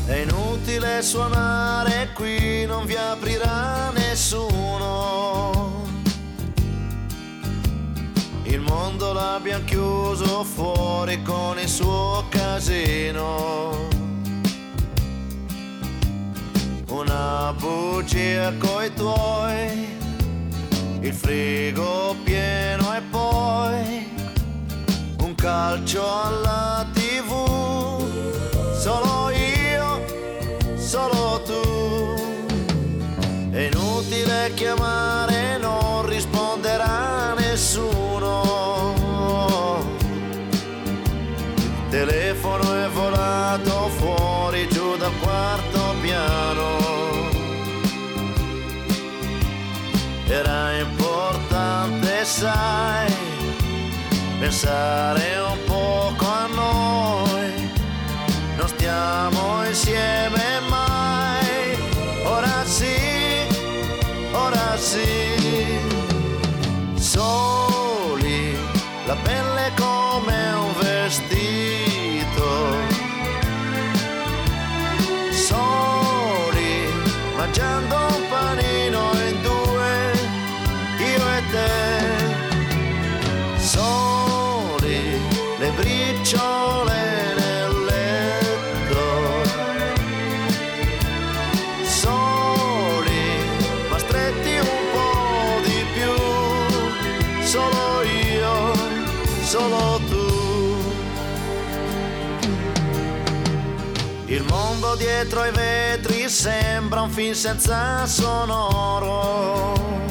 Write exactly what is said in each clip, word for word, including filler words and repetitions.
È inutile suonare qui, non vi aprirà nessuno. Il mondo l'abbiamo chiuso fuori con il suo casino. Una bugia coi tuoi, il frigo pieno e poi un calcio alla tivù. Solo io, solo tu. È inutile chiamare, non risponderà nessuno. Il telefono è volato fuori giù dal quarto piano. Era importante, sai, pensare un poco a noi. Non stiamo insieme mai. Ora sì, ora sì. Soli, la pelle come un vestito. Soli, mangiando un panino in due, io e te. Soli, le briciole nel letto. Soli, ma stretti un po' di più. Solo io, solo tu. Il mondo dietro ai vetri sembra un film senza sonoro.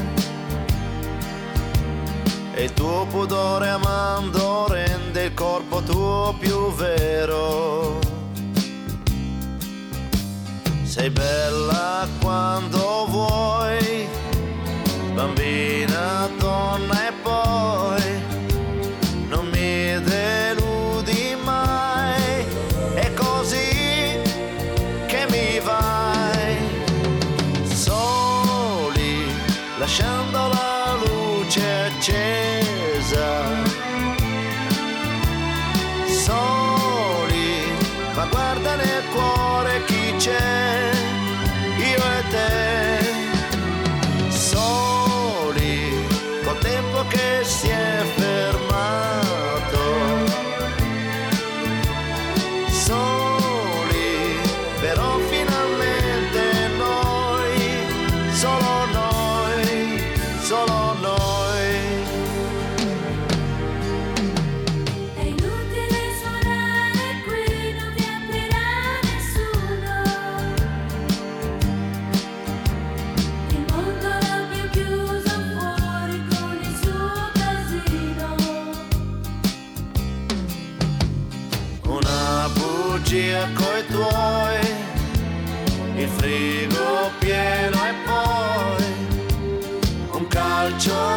E il tuo pudore amando rende il corpo tuo più vero. Sei bella quando vuoi, bambina, donna e poi non mi deludi mai. È così che mi vai. Soli, lasciando la luce accesa. Soli, ma guarda nel cuore chi c'è, io e te. Soli, col tempo che si è fermato. Soli, però finalmente noi, solo noi, solo noi. È inutile suonare qui, non vi aprirà nessuno. Il mondo l'abbiamo chiuso fuori con il suo casino. Una bugia coi tuoi, il frigo pieno e poi un calcio